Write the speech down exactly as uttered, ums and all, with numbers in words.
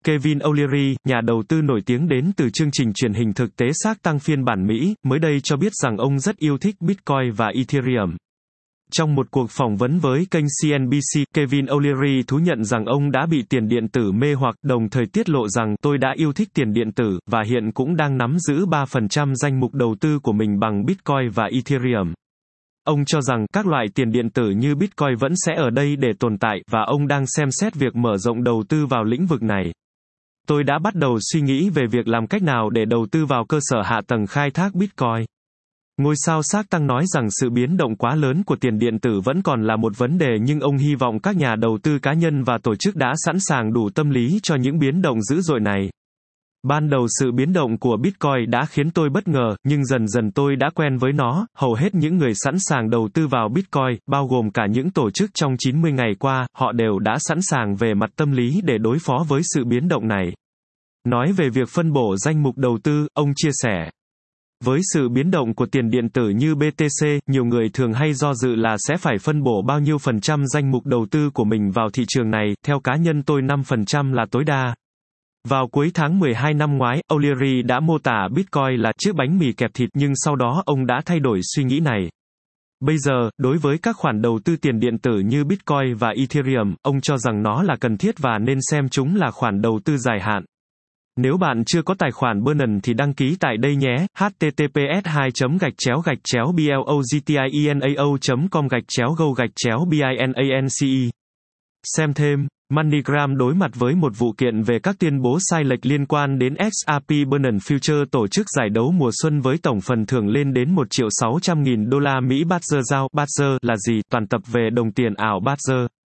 Kevin O'Leary, nhà đầu tư nổi tiếng đến từ chương trình truyền hình thực tế xác tăng phiên bản Mỹ, mới đây cho biết rằng ông rất yêu thích Bitcoin và Ethereum. Trong một cuộc phỏng vấn với kênh xê en bê xê, Kevin O'Leary thú nhận rằng ông đã bị tiền điện tử mê hoặc, đồng thời tiết lộ rằng tôi đã yêu thích tiền điện tử, và hiện cũng đang nắm giữ ba phần trăm danh mục đầu tư của mình bằng Bitcoin và Ethereum. Ông cho rằng các loại tiền điện tử như Bitcoin vẫn sẽ ở đây để tồn tại, và ông đang xem xét việc mở rộng đầu tư vào lĩnh vực này. Tôi đã bắt đầu suy nghĩ về việc làm cách nào để đầu tư vào cơ sở hạ tầng khai thác Bitcoin. Ngôi sao Shark Tank nói rằng sự biến động quá lớn của tiền điện tử vẫn còn là một vấn đề, nhưng ông hy vọng các nhà đầu tư cá nhân và tổ chức đã sẵn sàng đủ tâm lý cho những biến động dữ dội này. Ban đầu sự biến động của Bitcoin đã khiến tôi bất ngờ, nhưng dần dần tôi đã quen với nó. Hầu hết những người sẵn sàng đầu tư vào Bitcoin, bao gồm cả những tổ chức trong chín mươi ngày qua, họ đều đã sẵn sàng về mặt tâm lý để đối phó với sự biến động này. Nói về việc phân bổ danh mục đầu tư, ông chia sẻ: với sự biến động của tiền điện tử như bê tê xê, nhiều người thường hay do dự là sẽ phải phân bổ bao nhiêu phần trăm danh mục đầu tư của mình vào thị trường này. Theo cá nhân tôi, năm phần trăm là tối đa. Vào cuối tháng mười hai năm ngoái, O'Leary đã mô tả Bitcoin là chiếc bánh mì kẹp thịt, nhưng sau đó ông đã thay đổi suy nghĩ này. Bây giờ, đối với các khoản đầu tư tiền điện tử như Bitcoin và Ethereum, ông cho rằng nó là cần thiết và nên xem chúng là khoản đầu tư dài hạn. Nếu bạn chưa có tài khoản Binance thì đăng ký tại đây nhé. h t t p s hai gạch chéo gạch chéo blogtienao chấm com gạch chéo go gạch chéo binance. Xem thêm, MoneyGram đối mặt với một vụ kiện về các tuyên bố sai lệch liên quan đến ích rờ pê Binance Future tổ chức giải đấu mùa xuân với tổng phần thưởng lên đến một triệu sáu trăm nghìn đô la Mỹ. Badger giao Badger là gì? Toàn tập về đồng tiền ảo Badger.